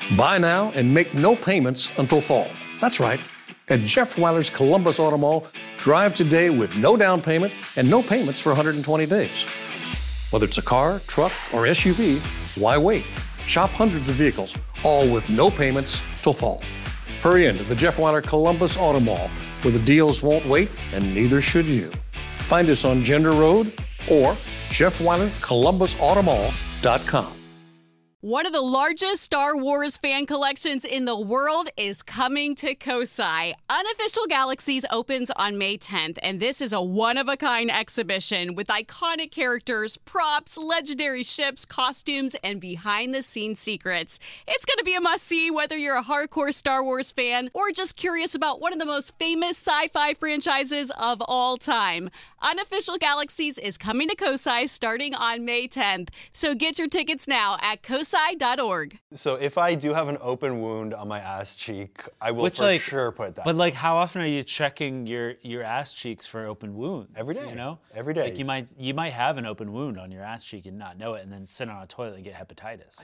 Buy now and make no payments until fall. That's right. At Jeff Weiler's Columbus Auto Mall, drive today with no down payment and no payments for 120 days. Whether it's a car, truck, or SUV, why wait? Shop hundreds of vehicles, all with no payments till fall. Hurry into the Jeff Weiler Columbus Auto Mall, where the deals won't wait and neither should you. Find us on Gender Road or JeffWeilerColumbusAutomall.com. One of the largest Star Wars fan collections in the world is coming to Kosai. Unofficial Galaxies opens on May 10th, and this is a one-of-a-kind exhibition with iconic characters, props, legendary ships, costumes, and behind-the-scenes secrets. It's going to be a must-see whether you're a hardcore Star Wars fan or just curious about one of the most famous sci-fi franchises of all time. Unofficial Galaxies is coming to Kosai starting on May 10th, so get your tickets now at kosai.org. So if I do have an open wound on my ass cheek, I will sure put that. But how often are you checking your ass cheeks for open wounds? Every day. You know? Every day. Like you might have an open wound on your ass cheek and not know it, and then sit on a toilet and get hepatitis.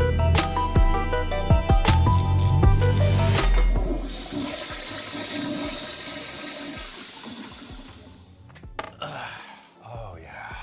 Oh yeah.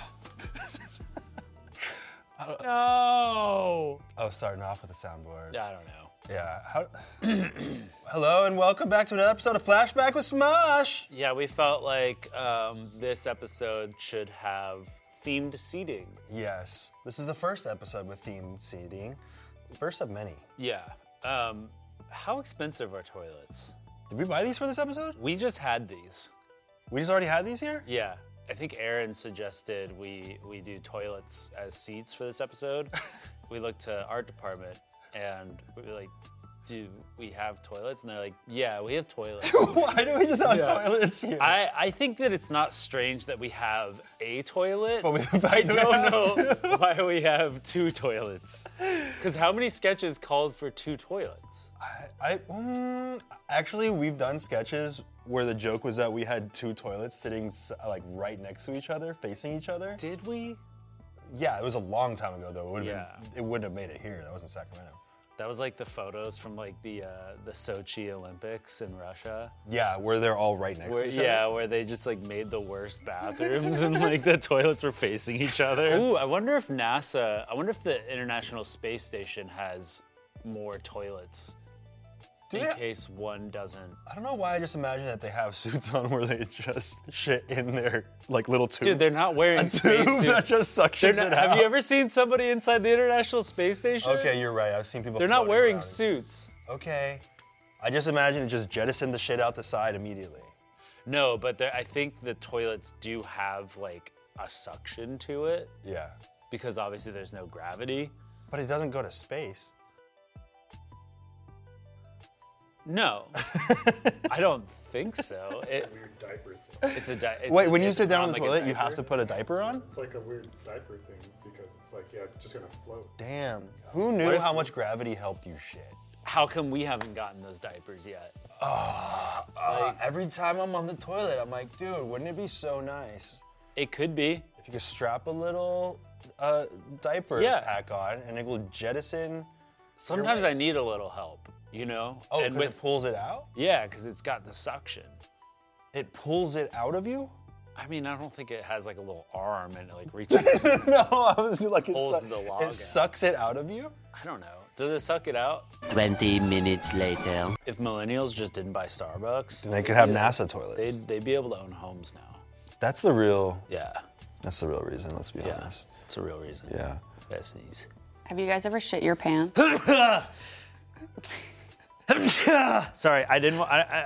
No. Oh, starting off with the soundboard. I don't know. Yeah. Hello and welcome back to another episode of Flashback with Smosh. Yeah, we felt like this episode should have themed seating. Yes. This is the first episode with themed seating. First of many. Yeah. How expensive are toilets? Did we buy these for this episode? We just had these. We just already had these here? Yeah. I think Aaron suggested we do toilets as seats for this episode. We looked to art department and we were like, do we have toilets? And they're like, yeah, we have toilets. Why do we just have toilets here? I think that it's not strange that we have a toilet. But with the fact I that we don't have know two. why we have two toilets. Because how many sketches called for two toilets? Actually, we've done sketches where the joke was that we had two toilets sitting like right next to each other, facing each other. Did we? Yeah, it was a long time ago though. It wouldn't have made it here. That was in Sacramento. That was like the photos from like the Sochi Olympics in Russia. Yeah, where they're all right next to each other. Yeah, where they just like made the worst bathrooms and like the toilets were facing each other. Ooh, I wonder if the International Space Station has more toilets in case one doesn't. I don't know why I just imagine that they have suits on where they just shit in their like little tube. Dude, they're not wearing a tube spacesuits. that just suctions it out. Have you ever seen somebody inside the International Space Station? Okay, you're right. I've seen people. They're not wearing around. suits. Okay, I just imagine it just jettisoned the shit out the side immediately. No, but I think the toilets do have like a suction to it. Yeah. Because obviously there's no gravity. But it doesn't go to space. No, I don't think so. Weird diaper thing. It's a diaper. Wait, when you sit down on the toilet, you have to put a diaper on? It's like a weird diaper thing because it's like, yeah, it's just gonna float. Damn. Who knew how much gravity helped you shit? How come we haven't gotten those diapers yet? Every time I'm on the toilet, I'm like, dude, wouldn't it be so nice It could be. if you could strap a little diaper Yeah. pack on and it will jettison. Sometimes I waist. need a little help, you know? Oh, and because it pulls it out? yeah, because it's got the suction. It pulls it out of you? I mean, I don't think it has like a little arm and it like reaches. No, I was like, Pulls the log out. it sucks it out of you? I don't know. Does it suck it out? 20 minutes later. If millennials just didn't buy Starbucks, And they could have NASA toilets. they'd be able to own homes now. That's the real Yeah, reason, let's be honest. it's a real reason. Yeah. Gotta sneeze. Have you guys ever shit your pants? Sorry, I didn't.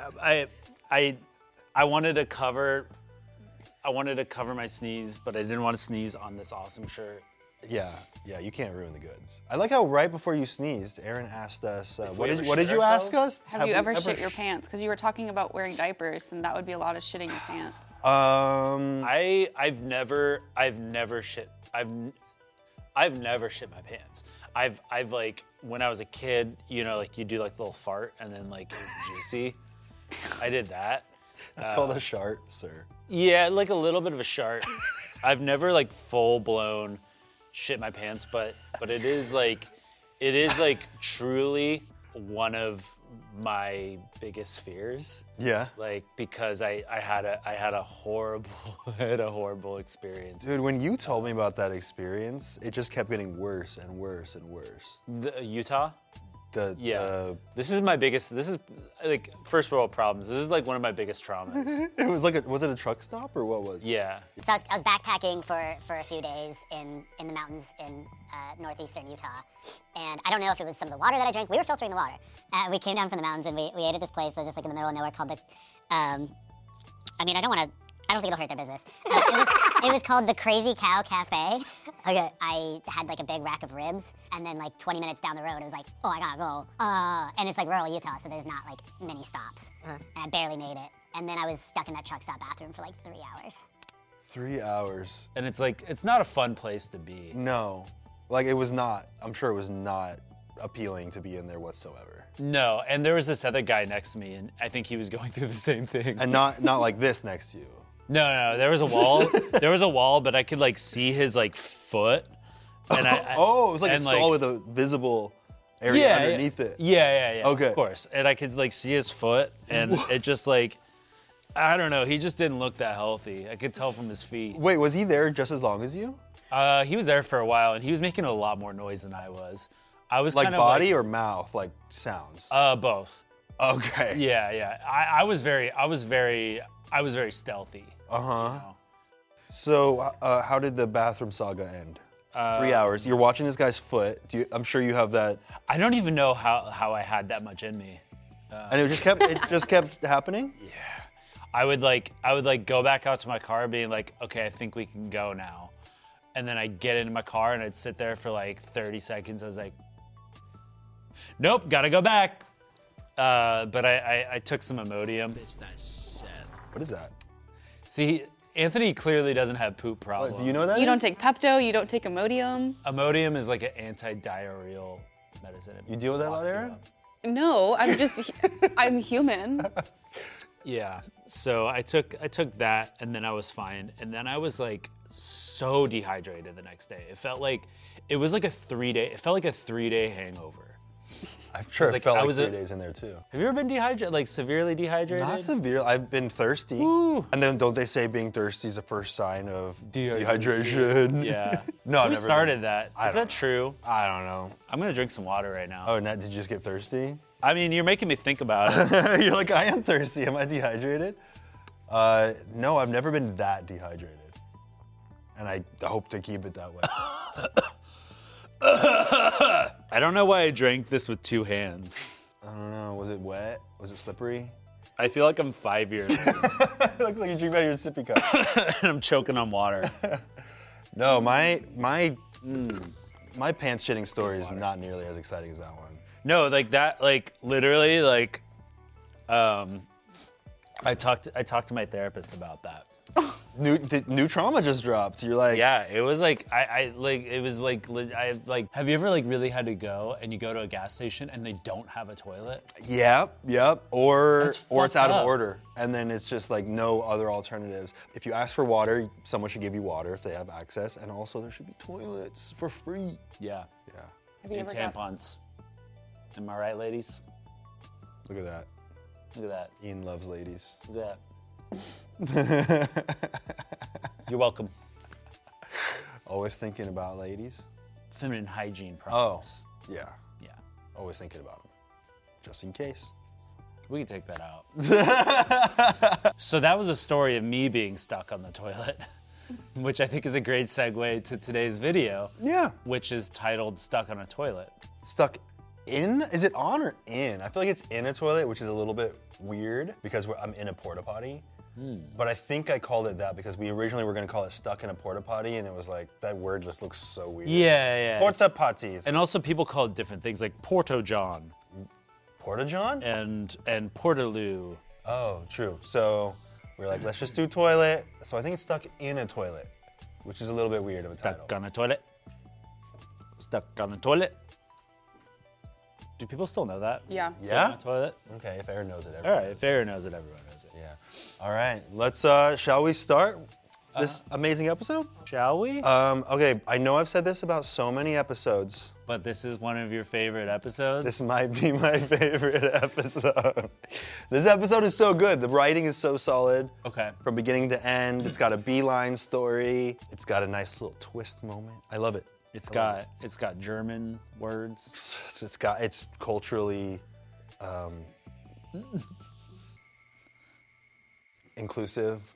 I wanted to cover. I wanted to cover my sneeze, but I didn't want to sneeze on this awesome shirt. Yeah, you can't ruin the goods. I like how right before you sneezed, Aaron asked us, what we did ever you shit ask us? Have you ever shit your pants? Because you were talking about wearing diapers, and that would be a lot of shitting your pants. I've never shit. I've never shit my pants. I've like when I was a kid, you know, like you do like the little fart and then like it's juicy. I did that. That's called a shart, sir. Yeah, like a little bit of a shart. I've never like full blown shit my pants, but it is like It is like truly one of my biggest fears. Yeah. Like because I had a horrible experience. Dude, when you told me about that experience, it just kept getting worse and worse and worse. Utah? The This is my biggest. This is like first world problems. This is like one of my biggest traumas. it was like was it a truck stop or what was it? Yeah. So I was backpacking for a few days in the mountains in northeastern Utah. And I don't know if it was some of the water that I drank. We were filtering the water. We came down from the mountains and we ate at this place that was just like in the middle of nowhere called the, I don't think it'll hurt their business. It was called the Crazy Cow Cafe. Okay, I had like a big rack of ribs, and then like 20 minutes down the road, it was like, oh, I gotta go. And it's like rural Utah, so there's not like many stops. And I barely made it. And then I was stuck in that truck stop bathroom for like 3 hours. 3 hours. And it's like it's not a fun place to be. No, like it was not. I'm sure it was not appealing to be in there whatsoever. No, and there was this other guy next to me, and I think he was going through the same thing. And not like this next to you. No, there was a wall. There was a wall, but I could like see his like foot. And it was like a stall with a visible area underneath it. Yeah. Okay. Of course. And I could like see his foot, and it just like, I don't know. He just didn't look that healthy. I could tell from his feet. Wait, was he there just as long as you? He was there for a while, and he was making a lot more noise than I was. I was Like kind body of or mouth, like sounds? both. Okay. Yeah. I was very stealthy. Uh-huh. So, how did the bathroom saga end? 3 hours. You're watching this guy's foot. I'm sure you have that. I don't even know how I had that much in me. And it just kept happening? Yeah. I would go back out to my car being like, okay, I think we can go now. And then I'd get into my car and I'd sit there for like 30 seconds. I was like, nope, gotta go back. But I took some Imodium. What is that? See, Anthony clearly doesn't have poop problems. Do you know what that You is? don't take Pepto, you don't take Imodium. Imodium is like an anti-diarrheal medicine. You deal with that a lot, Blocks it Aaron? up. No, I'm human. Yeah. So I took that, and then I was fine. And then I was like so dehydrated the next day. It felt like it was like a 3-day hangover. I'm sure it like, felt I like was 3 a- days in there too. Have you ever been dehydrated, like severely dehydrated? Not severe. I've been thirsty. Ooh. And then don't they say being thirsty is the first sign of dehydration? Yeah. No, I've Who never started been. that? I Is don't that true? I don't know. I'm gonna drink some water right now. Oh, Nat, did you just get thirsty? I mean, you're making me think about it. You're like, I am thirsty. Am I dehydrated? No, I've never been that dehydrated. And I hope to keep it that way. I don't know why I drank this with 2 hands. I don't know. Was it wet? Was it slippery? I feel like I'm 5 years old It looks like you drink out of your sippy cup. and I'm choking on water. No, my pants shitting story is not nearly as exciting as that one. No, like that, like literally, like, I talked to my therapist about that. New trauma just dropped. You're like, Yeah, it was like have you ever like really had to go and you go to a gas station and they don't have a toilet? Yep. Or That's it's out fucked of up. order, and then it's just like no other alternatives. If you ask for water, someone should give you water if they have access, and also there should be toilets for free. Yeah. Yeah. Have you And ever got tampons. Am I right, ladies? Look at that. Look at that. Ian loves ladies. Look at that. You're welcome. Always thinking about ladies. Feminine hygiene Oh, products. yeah. Yeah. Always thinking about them, just in case. We can take that out. So that was a story of me being stuck on the toilet, which I think is a great segue to today's video, Yeah. which is titled Stuck on a Toilet. Stuck in? Is it on or in? I feel like it's in a toilet, which is a little bit weird because I'm in a porta potty. But I think I called it that because we originally were going to call it stuck in a porta potty, and it was like, that word just looks so weird. Yeah. Porta potties. And also people call it different things like Porto John Porta John? and Portaloo. Oh, true. So we were like, let's just do toilet. So I think it's stuck in a toilet, which is a little bit weird of a title. Stuck on a toilet. Stuck on a toilet. Do people still know that? Yeah. Stuck on Yeah? a toight. Okay, if Aaron knows it, All everyone right, if Aaron knows it, everyone knows it. Yeah. All right, let's, shall we start? this amazing episode? Shall we? Okay, I know I've said this about so many episodes. But this is one of your favorite episodes? This might be my favorite episode. This episode is so good. The writing is so solid. Okay. From beginning to end. It's got a beeline story. It's got a nice little twist moment. I love it. It's got German words. It's culturally inclusive.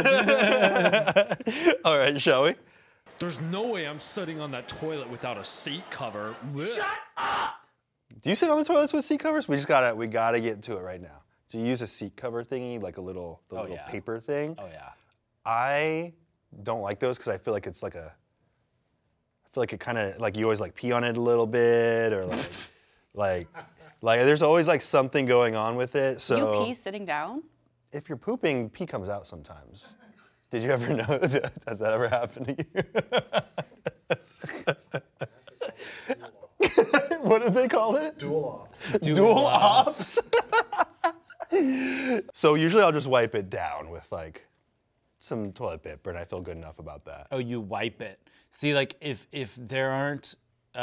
All right, shall we? There's no way I'm sitting on that toilet without a seat cover. Shut up! Do you sit on the toilets with seat covers? We gotta get to it right now. Do you use a seat cover thingy, like the little paper thing? Oh yeah. I don't like those because I feel like it's like I feel like it kind of like you always like pee on it a little bit or like there's always like something going on with it. So You pee sitting down? If you're pooping, pee comes out sometimes. Did you ever know that? Has that ever happened to you? What did they call it? Dual ops. Dual ops? So usually I'll just wipe it down with like some toilet paper and I feel good enough about that. Oh, you wipe it. See, like if there aren't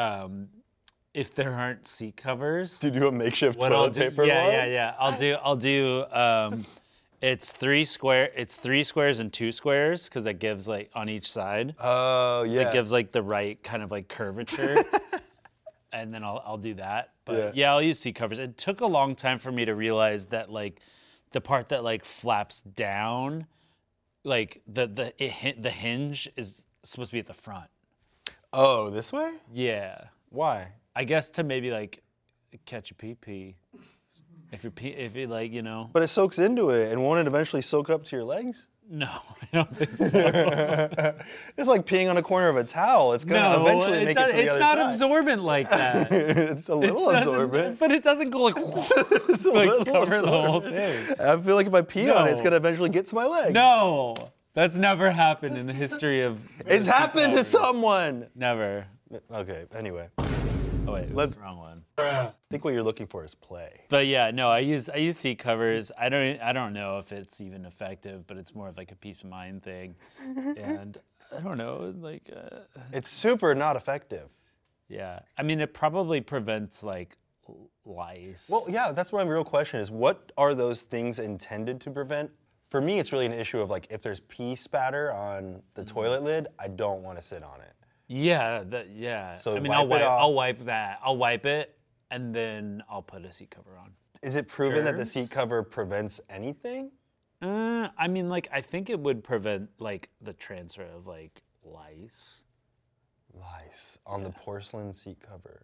seat covers. Do you do a makeshift what toilet paper? Yeah. I'll do it's three squares and 2 squares because that gives like on each side. Oh yeah. It gives like the right kind of like curvature. And then I'll do that. But yeah, I'll use seat covers. It took a long time for me to realize that like the part that like flaps down, like the hinge is supposed to be at the front. Oh, this way? Yeah. Why? I guess to maybe like catch a pee. If you like, you know. But it soaks into it, and won't it eventually soak up to your legs? No, I don't think so. It's like peeing on a corner of a towel. It's gonna eventually make it to the other side. It's not absorbent like that. It's a little absorbent. But it doesn't go like, it's a like little cover the whole absorbent. thing. I feel like if I pee on it, it's gonna eventually get to my leg. No, that's never happened in the history of. It's happened to someone. Never. Okay. Anyway. Oh wait, that's the wrong one. I think what you're looking for is play. But yeah, no, I use seat covers. I don't know if it's even effective, but it's more of like a peace of mind thing. And I don't know, like. It's super not effective. Yeah, I mean, it probably prevents like lice. Well, yeah, that's my real question is what are those things intended to prevent? For me, it's really an issue of like if there's pee spatter on the toilet lid, I don't want to sit on it. Yeah, So I mean, I'll wipe that. I'll wipe it, and then I'll put a seat cover on. Is it proven that the seat cover prevents anything? I mean, like, I think it would prevent, like, the transfer of, like, lice. Lice on the porcelain seat cover.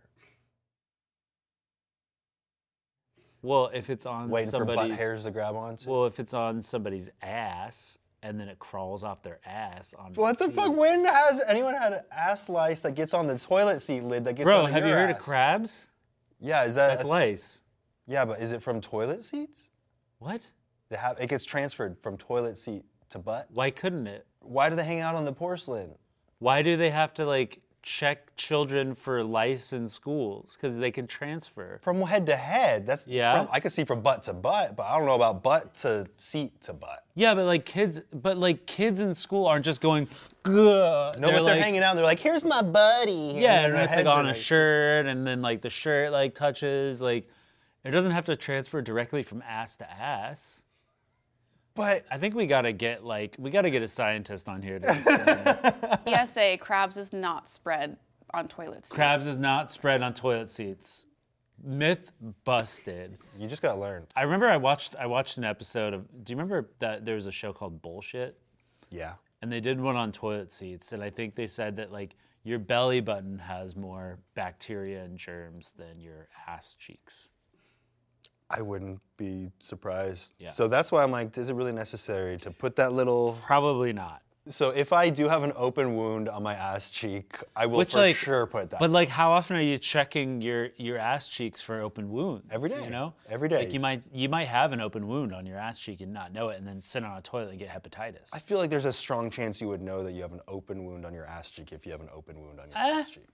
Well, if it's on Waiting somebody's... for butt hairs to grab onto? Well, if it's on somebody's ass, and then it crawls off their ass onto What the fuck? When has anyone had an ass lice that gets on the toilet seat lid that gets on your ass? Bro, have you heard of crabs? Yeah, is that... That's lice. Yeah, but is it from toilet seats? What? It gets transferred from toilet seat to butt? Why couldn't it? Why do they hang out on the porcelain? Why do they have to, like, check children for lice in schools? Because they can transfer. From head to head. That's I could see from butt to butt, but I don't know about butt to seat to butt. Yeah, but kids in school aren't just going, ugh. No, but they're hanging out. They're like, here's my buddy. Yeah, and it's like on a shirt, and then like the shirt like touches, like it doesn't have to transfer directly from ass to ass. But I think we gotta get a scientist on here to explain this. PSA, crabs is not spread on toilet seats. Crabs is not spread on toilet seats. Myth busted. You just got learned. I remember I watched an episode of. Do you remember that there was a show called Bullshit? Yeah. And they did one on toilet seats, and I think they said that like your belly button has more bacteria and germs than your ass cheeks. I wouldn't be surprised. Yeah. So that's why I'm like, is it really necessary to put that little... Probably not. So if I do have an open wound on my ass cheek, I will sure put that. But like, how often are you checking your ass cheeks for open wounds? Every day. You know? Every day. Like you might have an open wound on your ass cheek and not know it, and then sit on a toilet and get hepatitis. I feel like there's a strong chance you would know that you have an open wound on your ass cheek if you have an open wound on your ass cheek.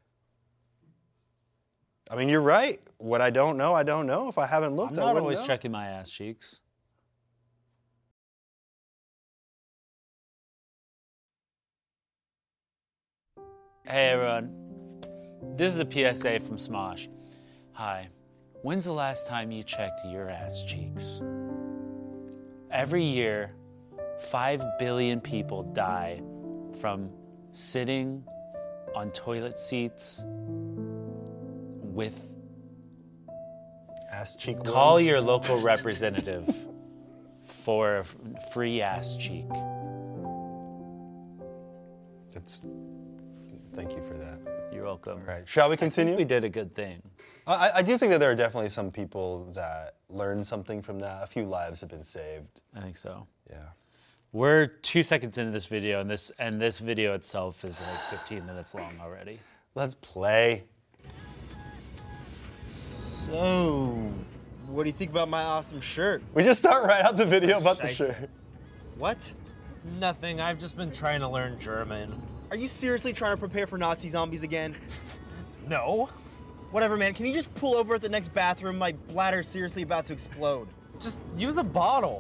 I mean, you're right. What I don't know, I don't know. If I haven't looked, I wouldn't know. I'm not always checking my ass cheeks. Hey everyone, this is a PSA from Smosh. Hi, when's the last time you checked your ass cheeks? Every year, 5 billion people die from sitting on toilet seats with... Ass cheek Call wounds. your local representative for a free ass cheek. Thank you for that. You're welcome. All right, shall we continue? We did a good thing. I do think that there are definitely some people that learned something from that. A few lives have been saved. I think so. Yeah. We're 2 seconds into this video, and this video itself is like 15 minutes long already. Let's play. So, what do you think about my awesome shirt? We just start right out the video about the shirt. What? Nothing. I've just been trying to learn German. Are you seriously trying to prepare for Nazi zombies again? No. Whatever, man. Can you just pull over at the next bathroom? My bladder's seriously about to explode. Just use a bottle.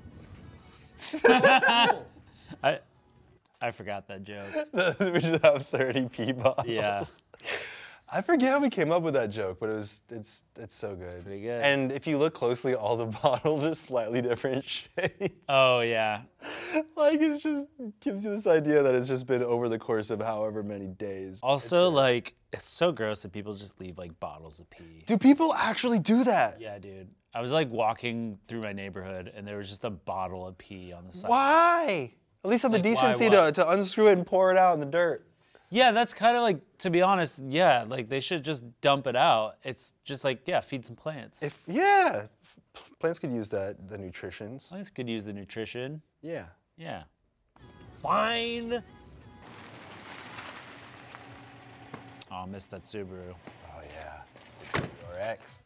I forgot that joke. We should have 30 pee bottles. Yeah. I forget how we came up with that joke, but it's so good. Pretty good. And if you look closely, all the bottles are slightly different shades. Oh yeah. Like it's just gives you this idea that it's just been over the course of however many days. Also, like, it's so gross that people just leave like bottles of pee. Do people actually do that? Yeah, dude. I was like walking through my neighborhood and there was just a bottle of pee on the side. Why? At least have the Like, why, decency what? to unscrew it and pour it out in the dirt. Yeah, that's kind of like, to be honest, yeah, like they should just dump it out. It's just like, yeah, feed some plants. Plants could use the nutritions. Plants could use the nutrition. Yeah. Yeah. Fine. Oh, I missed that Subaru. Oh yeah. Your ex.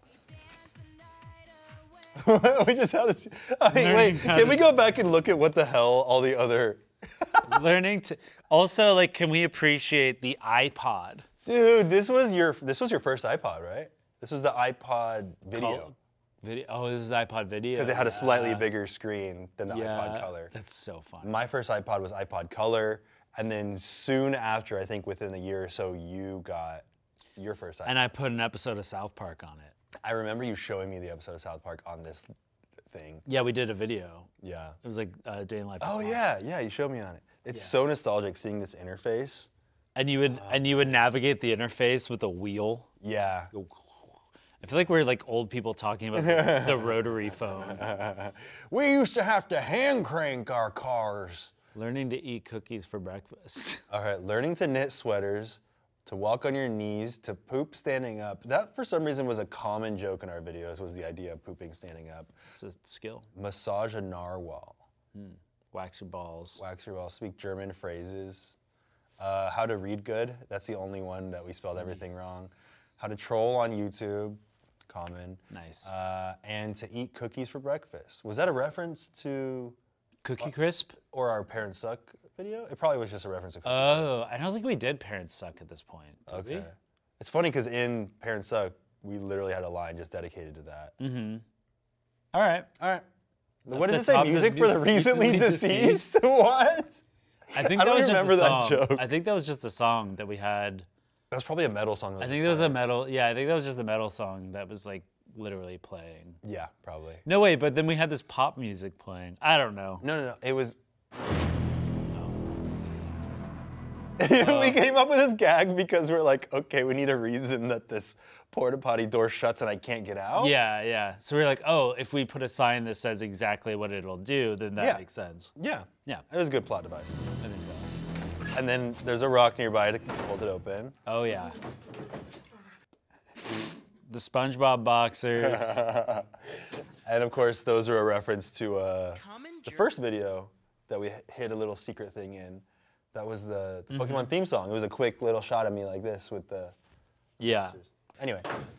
We just had this. Wait, can we go back and look at what the hell all the other... Learning to... Also, like, can we appreciate the iPod? Dude, this was your first iPod, right? This was the iPod video. Video? Oh, this is iPod video? Because it had a slightly bigger screen than the iPod Color. That's so fun. My first iPod was iPod Color, and then soon after, I think within a year or so, you got your first iPod. And I put an episode of South Park on it. I remember you showing me the episode of South Park on this thing. Yeah, we did a video. Yeah. It was like a day in life. Oh yeah, you showed me on it. It's so nostalgic seeing this interface. And you would navigate the interface with a wheel. Yeah. I feel like we're like old people talking about the rotary phone. We used to have to hand crank our cars. Learning to eat cookies for breakfast. All right, learning to knit sweaters, to walk on your knees, to poop standing up. That, for some reason, was a common joke in our videos, was the idea of pooping standing up. It's a skill. Massage a narwhal. Wax your balls. Wax your balls. Speak German phrases. How to read good. That's the only one that we spelled everything wrong. How to troll on YouTube. Common. Nice. And to eat cookies for breakfast. Was that a reference to... Cookie Crisp? Or our Parents Suck video? It probably was just a reference to Cookie Crisp. Oh, I don't think we did Parents Suck at this point. Did we? It's funny because in Parents Suck, we literally had a line just dedicated to that. Mm-hmm. All right. What does it say? Music for the recently deceased? What? I think I that don't was just remember a that song. joke. I think that was just a song that we had. That was probably a metal song. I think that was a metal. Yeah, I think that was just a metal song that was like literally playing. Yeah, probably. No, wait, but then we had this pop music playing. I don't know. No. It was. We came up with this gag because we're like, okay, we need a reason that this porta potty door shuts and I can't get out. Yeah. So we're like, oh, if we put a sign that says exactly what it'll do, then that makes sense. Yeah. Yeah. It was a good plot device. I think so. And then there's a rock nearby to hold it open. Oh, yeah. The SpongeBob boxers. And of course, those are a reference to the first video that we hid a little secret thing in. That was the Pokemon theme song. It was a quick little shot of me like this with the... Yeah. Anyway.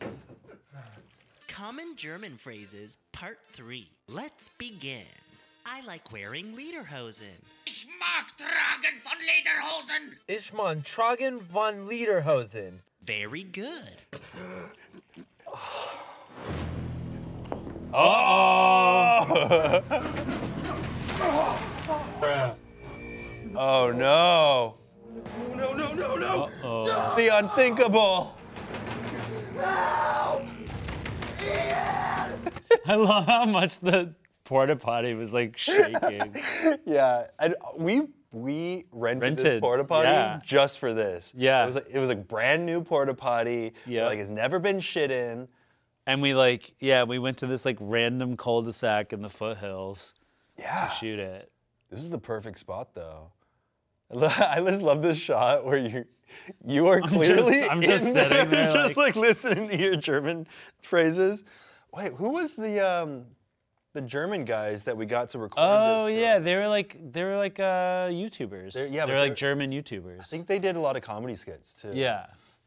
Common German phrases, part 3. Let's begin. I like wearing Lederhosen. Ich mag tragen von Lederhosen. Ich mag tragen von Lederhosen. Very good. Oh! Oh no! No. The unthinkable. I love how much the porta potty was like shaking. Yeah, and we rented this porta potty just for this. Yeah. It was a brand new porta potty. Yeah. Like it's never been shit in. And we we went to this like random cul-de-sac in the foothills to shoot it. This is the perfect spot though. I just love this shot where you are clearly I'm just sitting there just like listening to your German phrases. Wait, who was the German guys that we got to record this? Oh yeah, they were like YouTubers. They were like German YouTubers. I think they did a lot of comedy skits too. Yeah.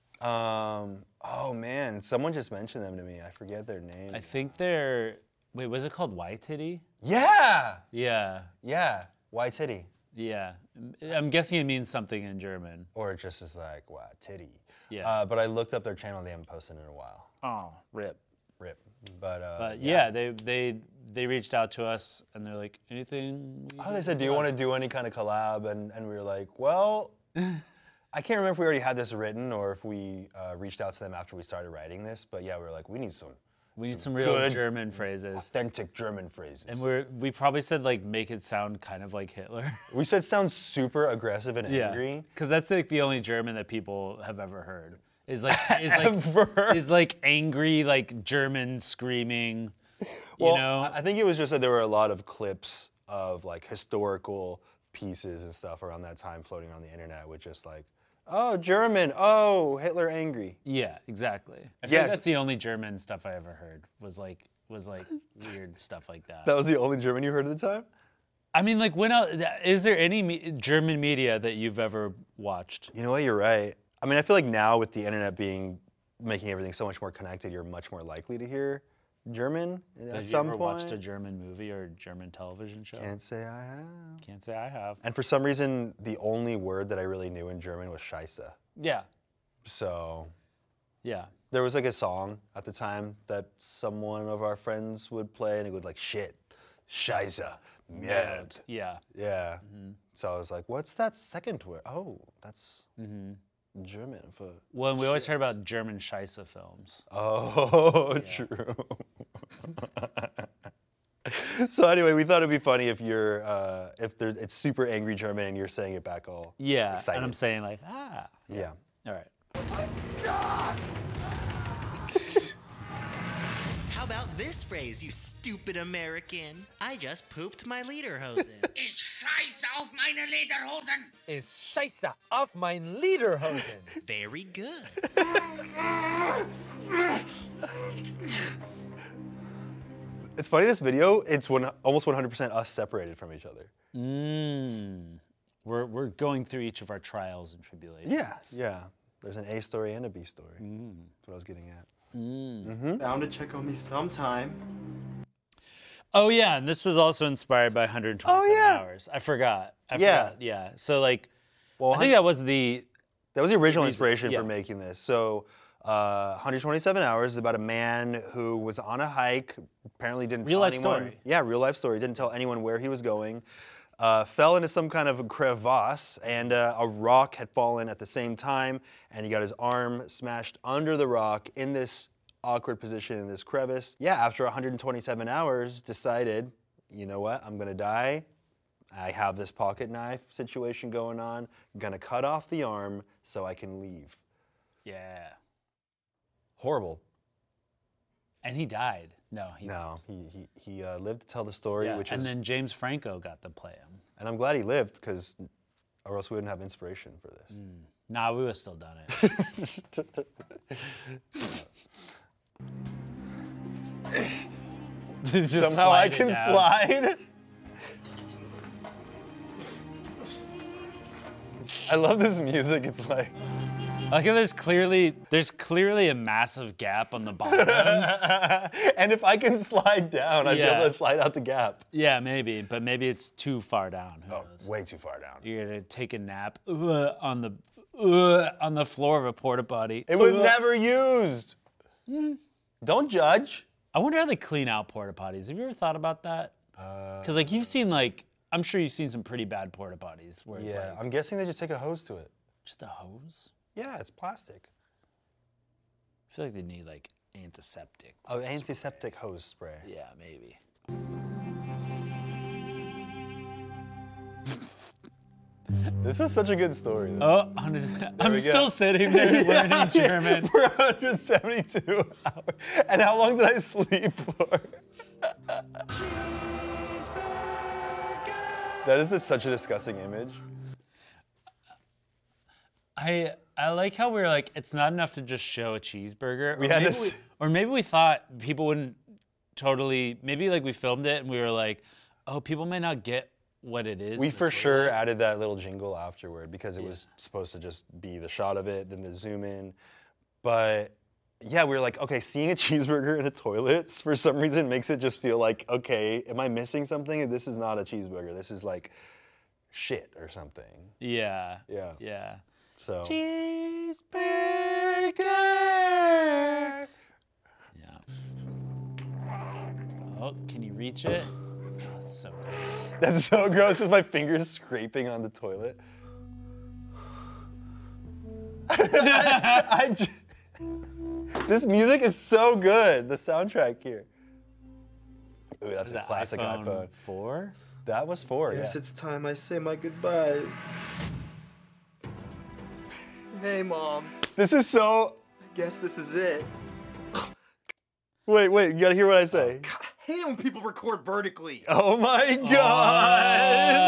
Oh man, someone just mentioned them to me. I forget their name. I think they're. Wait, was it called White Titty? Yeah. Yeah. Yeah. White Titty. Yeah. I'm guessing it means something in German. Or it just is like, wow, titty. Yeah. But I looked up their channel. They haven't posted in a while. Oh, rip. But yeah, they reached out to us and they're like, anything? They said, do you want to do any kind of collab? And we were like, well, I can't remember if we already had this written or if we reached out to them after we started writing this. But yeah, we were like, we need some real good, German phrases. Authentic German phrases. And we probably said like, make it sound kind of like Hitler. We said sounds super aggressive and angry. Because that's like the only German that people have ever heard. Is like angry, like German screaming. Well, you know? I think it was just that there were a lot of clips of like historical pieces and stuff around that time floating on the internet with just like, oh, German, oh, Hitler angry. Yeah, exactly. I think that's the only German stuff I ever heard was like weird stuff like that. That was the only German you heard at the time? I mean, like, when else, is there any German media that you've ever watched? You know what, you're right. I mean, I feel like now with the internet making everything so much more connected, you're much more likely to hear German at some point. Have you ever watched a German movie or German television show? Can't say I have. Can't say I have. And for some reason, the only word that I really knew in German was Scheiße. Yeah. So. Yeah. There was like a song at the time that someone of our friends would play, and it would like shit, Scheiße, Merd. Yeah. Yeah. Mm-hmm. So I was like, what's that second word? Oh, that's German for. Well, and we always heard about German Scheiße films. Oh, true. So anyway, we thought it'd be funny if you're, it's super angry German and you're saying it back all excited. And I'm saying like, ah. Yeah. All right. How about this phrase, you stupid American? I just pooped my Lederhosen. Ich scheiße auf meine Lederhosen. Ich scheiße auf mein Lederhosen. Very good. It's funny, this video, it's almost 100% us separated from each other. We're going through each of our trials and tribulations. Yeah. There's an A story and a B story. That's what I was getting at. Bound to check on me sometime. Oh yeah, and this was also inspired by 127 Hours. I forgot. Yeah. So like, well, I think that was the original inspiration for making this. So 127 Hours is about a man who was on a hike, apparently didn't tell anyone. Real life story. Yeah, real life story. Didn't tell anyone where he was going. Fell into some kind of crevasse, and a rock had fallen at the same time, and he got his arm smashed under the rock in this awkward position in this crevice. Yeah, after 127 hours, decided, you know what, I'm gonna die. I have this pocket knife situation going on. I'm gonna cut off the arm so I can leave. Yeah. Horrible. And he died. No, he lived to tell the story, and then James Franco got to play him. And I'm glad he lived, or else we wouldn't have inspiration for this. Nah, we would have still done it. Somehow I can slide. I love this music. It's like. Like there's clearly a massive gap on the bottom. And if I can slide down, I'd be able to slide out the gap. Yeah, maybe, but maybe it's too far down. Oh, way too far down. You're gonna take a nap on the floor of a porta potty. It was never used. Don't judge. I wonder how they clean out porta potties. Have you ever thought about that? Because like you've seen I'm sure you've seen some pretty bad porta potties. Where it's I'm guessing they just take a hose to it. Just a hose? Yeah, it's plastic. I feel like they need like antiseptic. Oh, antiseptic hose spray. Yeah, maybe. This was such a good story. Though. Oh, I'm still sitting there learning German. For 172 hours. And how long did I sleep for? That is such a disgusting image. I like how we're like, it's not enough to just show a cheeseburger. Or maybe we thought people wouldn't totally, maybe like we filmed it and we were like, oh, people may not get what it is. We for sure added that little jingle afterward because it was supposed to just be the shot of it, then the zoom in. But yeah, we were like, okay, seeing a cheeseburger in a toilet for some reason makes it just feel like, okay, am I missing something? This is not a cheeseburger. This is like shit or something. Yeah. Yeah. Yeah. So. Cheeseburger. Yeah. Oh, can you reach it? Oh, that's so gross. That's so gross, just my fingers scraping on the toilet. This music is so good, the soundtrack here. Ooh, that's a classic iPhone. 4? That was 4, Yes, it's time I say my goodbyes. Hey, Mom. This is so... I guess this is it. Wait, you gotta hear what I say. God, I hate it when people record vertically. Oh my God!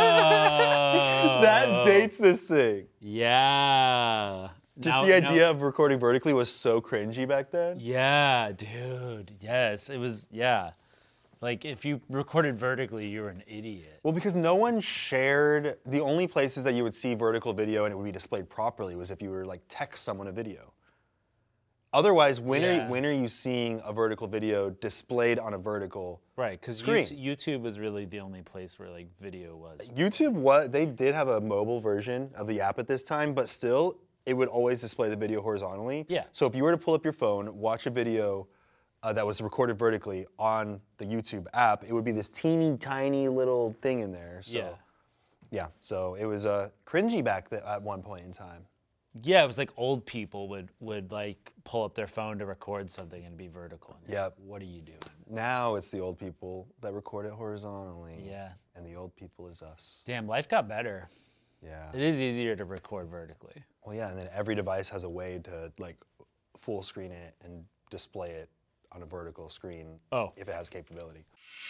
That dates this thing. Yeah. Just the idea of recording vertically was so cringy back then. Yeah, dude. Yes, it was, yeah. Like, if you recorded vertically, you were an idiot. Well, because no one shared, the only places that you would see vertical video and it would be displayed properly was if you were like text someone a video. Otherwise, when are you seeing a vertical video displayed on a vertical right, because YouTube was really the only place where like video was. YouTube, they did have a mobile version of the app at this time, but still, it would always display the video horizontally. Yeah. So if you were to pull up your phone, watch a video that was recorded vertically on the YouTube app, it would be this teeny tiny little thing in there. So, yeah. So it was cringy back at one point in time. Yeah, it was like old people would like pull up their phone to record something and be vertical. Yep. What are you doing? Now it's the old people that record it horizontally. Yeah. And the old people is us. Damn, life got better. Yeah. It is easier to record vertically. Well, yeah, and then every device has a way to like full screen it and display it on a vertical screen if it has capability.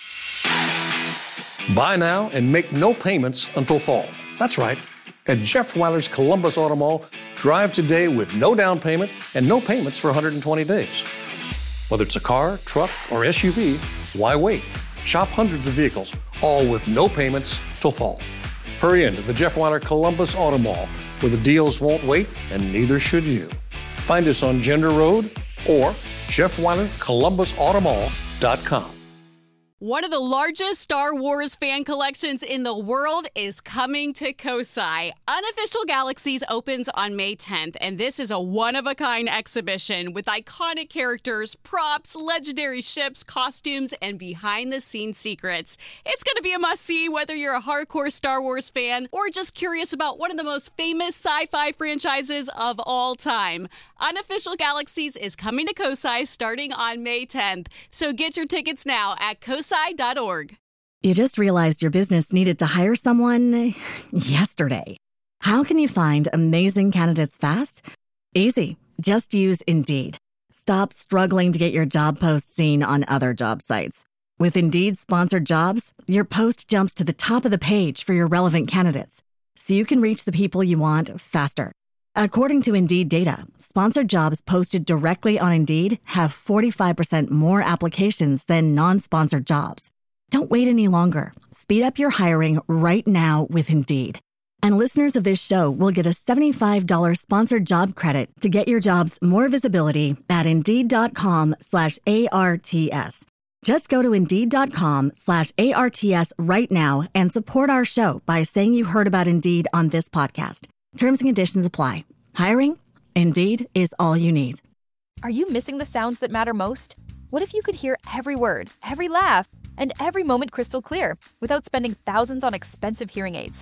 Buy now and make no payments until fall. That's right. At Jeff Weiler's Columbus Auto Mall, drive today with no down payment and no payments for 120 days. Whether it's a car, truck, or SUV, why wait? Shop hundreds of vehicles, all with no payments till fall. Hurry into the Jeff Weiler Columbus Auto Mall, where the deals won't wait and neither should you. Find us on Gender Road or JeffWeilerColumbusAutomall.com. One of the largest Star Wars fan collections in the world is coming to Kosai. Unofficial Galaxies opens on May 10th, and this is a one-of-a-kind exhibition with iconic characters, props, legendary ships, costumes, and behind-the-scenes secrets. It's going to be a must-see whether you're a hardcore Star Wars fan or just curious about one of the most famous sci-fi franchises of all time. Unofficial Galaxies is coming to Kosai starting on May 10th, so get your tickets now at kosai.org. You just realized your business needed to hire someone yesterday. How can you find amazing candidates fast? Easy. Just use Indeed. Stop struggling to get your job post seen on other job sites. With Indeed sponsored jobs, your post jumps to the top of the page for your relevant candidates, so you can reach the people you want faster. According to Indeed data, sponsored jobs posted directly on Indeed have 45% more applications than non-sponsored jobs. Don't wait any longer. Speed up your hiring right now with Indeed. And listeners of this show will get a $75 sponsored job credit to get your jobs more visibility at Indeed.com/ARTS. Just go to Indeed.com/ARTS right now and support our show by saying you heard about Indeed on this podcast. Terms and conditions apply. Hiring? Indeed is all you need. Are you missing the sounds that matter most? What if you could hear every word, every laugh, and every moment crystal clear without spending thousands on expensive hearing aids?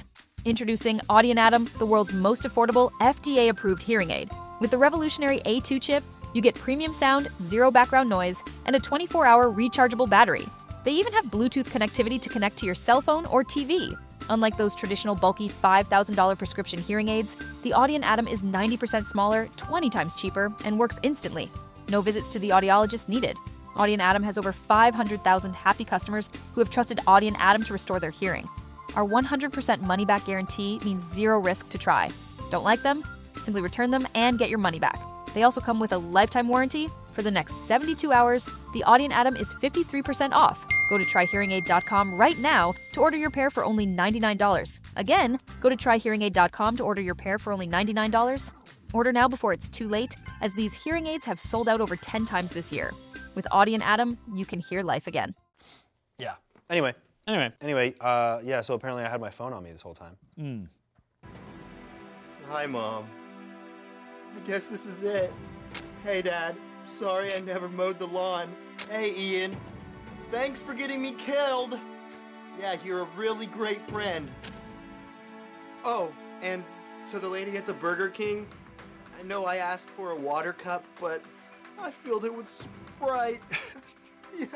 Introducing Audient Atom, the world's most affordable FDA-approved hearing aid. With the revolutionary A2 chip, you get premium sound, zero background noise, and a 24-hour rechargeable battery. They even have Bluetooth connectivity to connect to your cell phone or TV. Unlike those traditional bulky $5,000 prescription hearing aids, the Audient Atom is 90% smaller, 20 times cheaper, and works instantly. No visits to the audiologist needed. Audient Atom has over 500,000 happy customers who have trusted Audient Atom to restore their hearing. Our 100% money-back guarantee means zero risk to try. Don't like them? Simply return them and get your money back. They also come with a lifetime warranty. For the next 72 hours, the Audient Atom is 53% off. Go to tryhearingaid.com right now to order your pair for only $99. Again, go to tryhearingaid.com to order your pair for only $99. Order now before it's too late, as these hearing aids have sold out over 10 times this year. With Audient Atom, you can hear life again. Yeah. Anyway, Anyway, so apparently I had my phone on me this whole time. Hi, Mom. I guess this is it. Hey, Dad. Sorry I never mowed the lawn. Hey, Ian. Thanks for getting me killed. Yeah, you're a really great friend. Oh, and to the lady at the Burger King, I know I asked for a water cup, but I filled it with Sprite. Yeah.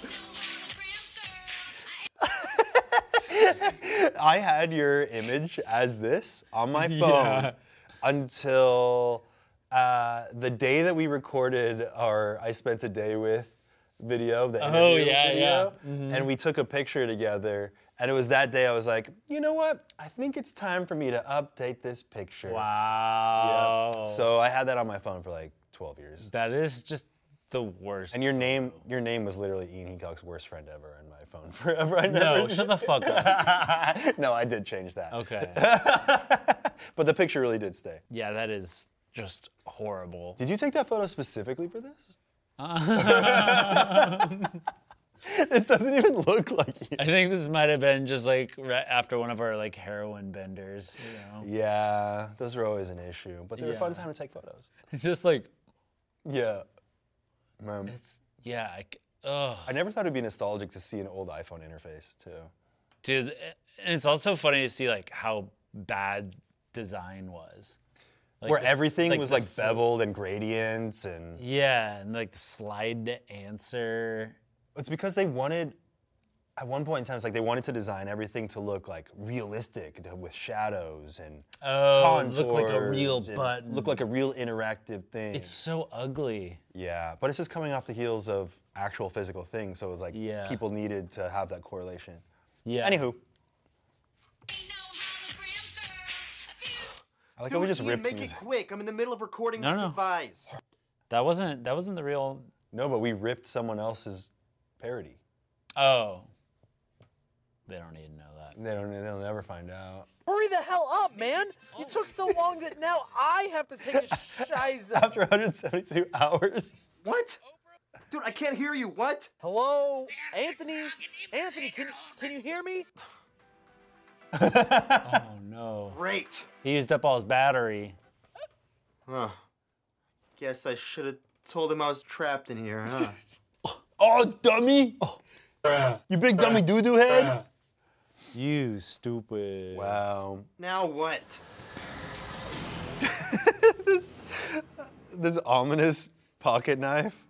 I had your image as this on my phone until the day that we recorded our I Spent a Day With video, the interview video, and we took a picture together. And it was that day I was like, you know what? I think it's time for me to update this picture. Wow. Yep. So I had that on my phone for like 12 years. That is just the worst. And your name was literally Ian Heacock's worst friend ever in my phone forever. No, shut the fuck up. No, I did change that. Okay. But the picture really did stay. Yeah, that is just horrible. Did you take that photo specifically for this? This doesn't even look like you. I think this might have been just like right after one of our like heroin benders, you know? Yeah, those are always an issue, but they're a fun time to take photos. Just like, yeah. I never thought it'd be nostalgic to see an old iPhone interface too. Dude, and it's also funny to see like how bad design was. Like where everything was like beveled and gradients and... Yeah, and like the slide to answer. It's because they wanted, at one point in time, it's like they wanted to design everything to look like realistic with shadows and contours. Look like a real button. Look like a real interactive thing. It's so ugly. Yeah, but it's just coming off the heels of actual physical things, so it's like people needed to have that correlation. Yeah. Anywho. I like how we just ripped Make it quick. I'm in the middle of recording my goodbyes. That wasn't the real... No, but we ripped someone else's parody. Oh. They don't need to know that. They'll never find out. Hurry the hell up, man! You took so long that now I have to take a shiza. After 172 hours. What? Dude, I can't hear you. What? Hello? Anthony? Anthony, can you hear me? Oh, no. Great. He used up all his battery. Huh. Guess I should have told him I was trapped in here, huh? Oh, dummy! You big dummy doo-doo head? You stupid. Wow. Now what? This ominous pocket knife.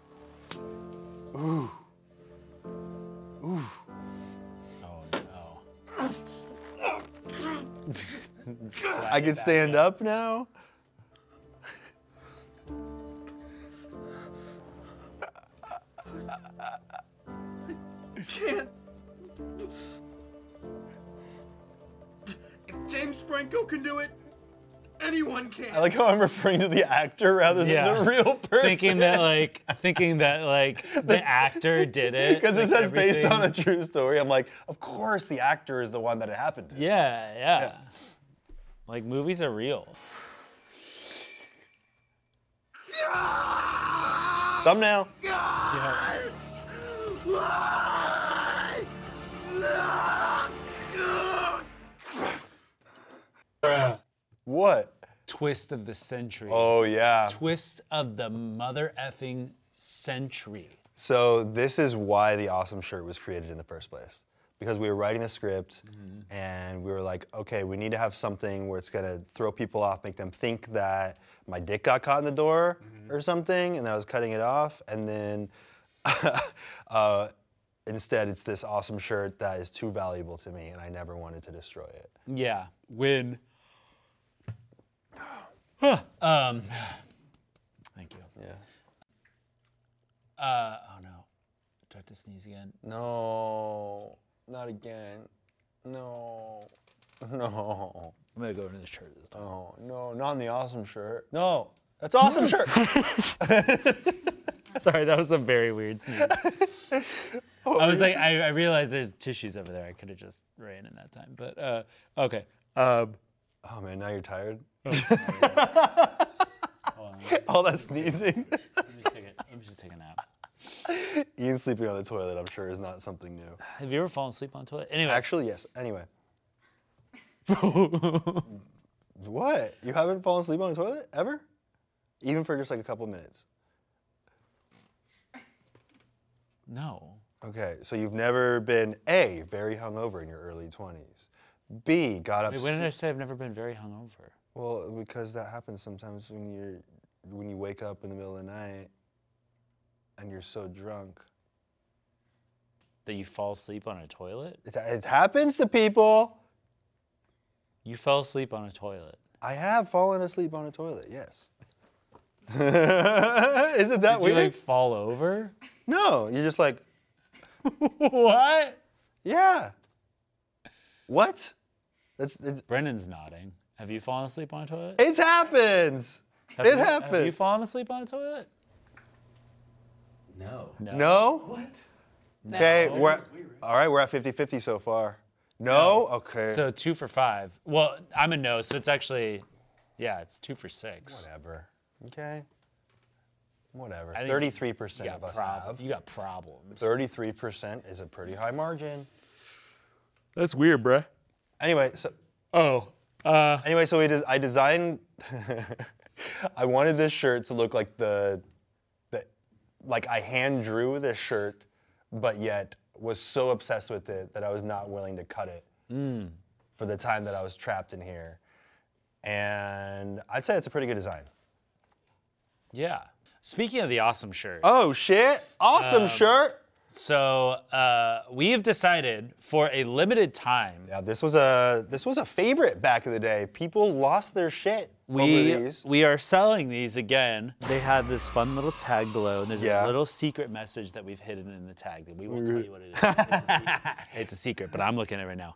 Ooh. Ooh. Oh, no. I can stand up now? Can't. If James Franco can do it, anyone can. I like how I'm referring to the actor rather than the real person. Thinking that the actor did it. Because it like, says based on a true story. I'm like, of course the actor is the one that it happened to. Yeah. Like movies are real. Thumbnail. Yeah. What? Twist of the century. Oh, yeah. Twist of the mother effing century. So this is why the awesome shirt was created in the first place. because we were writing the script and we were like, okay, we need to have something where it's gonna throw people off, make them think that my dick got caught in the door or something, and that I was cutting it off, and then instead it's this awesome shirt that is too valuable to me and I never wanted to destroy it. Yeah, when... Thank you. Yeah. Oh no. Do I have to sneeze again? No, not again. No. No. I'm gonna go into the shirt this time. Oh, no, not in the awesome shirt. No, that's awesome shirt. Sorry, that was a very weird sneeze. I was like, I realized there's tissues over there. I could have just ran in that time, but okay. Oh man, now you're tired? All that sneezing. Let me just take a nap. Ian sleeping on the toilet, I'm sure, is not something new. Have you ever fallen asleep on the toilet? Anyway. Actually, yes. Anyway. What? You haven't fallen asleep on the toilet? Ever? Even for just like a couple minutes? No. Okay, so you've never been, A, very hungover in your early 20s. B, got up... Wait, when did I say I've never been very hungover? Well, because that happens sometimes when you wake up in the middle of the night and you're so drunk. That you fall asleep on a toilet? It happens to people. You fell asleep on a toilet? I have fallen asleep on a toilet, yes. Isn't that weird? Did you like fall over? No, you're just like... What? Yeah. What? Brendan's nodding. Have you fallen asleep on a toilet? It happens. Happens. Have you fallen asleep on a toilet? No. No? What? Okay, No. we're at 50-50 so far. No? Okay. So 2 for 5. Well, I'm a no, so it's actually, yeah, it's 2 for 6. Whatever. Okay. Whatever. I think 33% of us have. You got problems. 33% is a pretty high margin. That's weird, bruh. Anyway, so... Anyway, so I designed... I wanted this shirt to look like like I hand drew this shirt, but yet was so obsessed with it that I was not willing to cut it for the time that I was trapped in here. And I'd say it's a pretty good design. Yeah. Speaking of the awesome shirt. Oh shit! Awesome shirt! So we have decided for a limited time. Yeah, this was a favorite back in the day. People lost their shit over these. We are selling these again. They have this fun little tag below, and there's a little secret message that we've hidden in the tag that we won't tell you what it is. It's a secret, but I'm looking at it right now.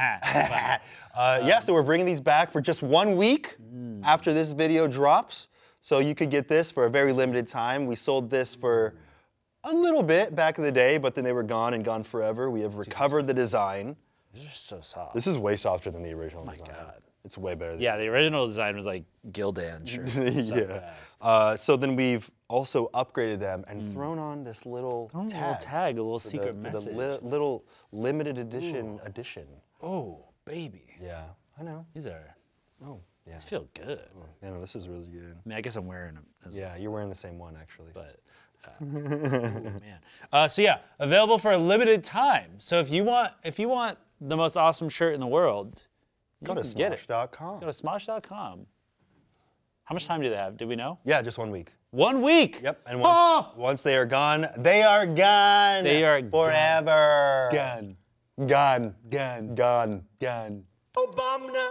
Yeah, so we're bringing these back for just 1 week after this video drops. So you could get this for a very limited time. We sold this for a little bit back in the day, but then they were gone and gone forever. We have recovered the design. These are so soft. This is way softer than the original design. God. It's way better than the original design was like Gildan shirts. Yeah. So then we've also upgraded them and thrown on this little tag. A little secret message. The little limited edition. Oh, baby. Yeah, I know. These are. Oh, yeah. These feel good. Yeah, no, this is really good. I mean, I guess I'm wearing them. Yeah, you're wearing the same one actually. But. Oh, man. So yeah, available for a limited time. So if you want the most awesome shirt in the world, go to Smosh.com. Go to Smosh.com. How much time do they have? Do we know? Yeah, just 1 week. 1 week. Yep. And once they are gone, they are gone. They are forever. Gone. Gone. Gone. Gone. Gone. Obama.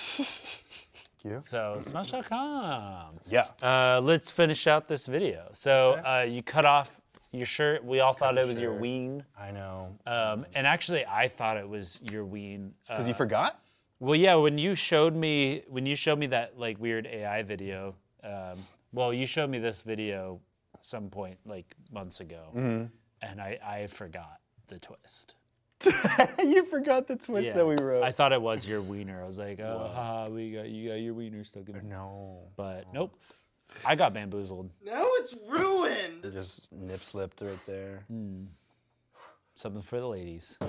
So Smosh.com. Yeah. Let's finish out this video. So you cut off your shirt. We all thought it was your ween. I know. And actually, I thought it was your ween. Because you forgot? Well, yeah. When you showed me that like weird AI video. Well, you showed me this video some point like months ago, and I forgot the twist. You forgot the twist that we wrote. I thought it was your wiener. I was like, oh, haha, you got your wiener stuck in there. No. But nope. I got bamboozled. Now it's ruined. It just nip slipped right there. Something for the ladies.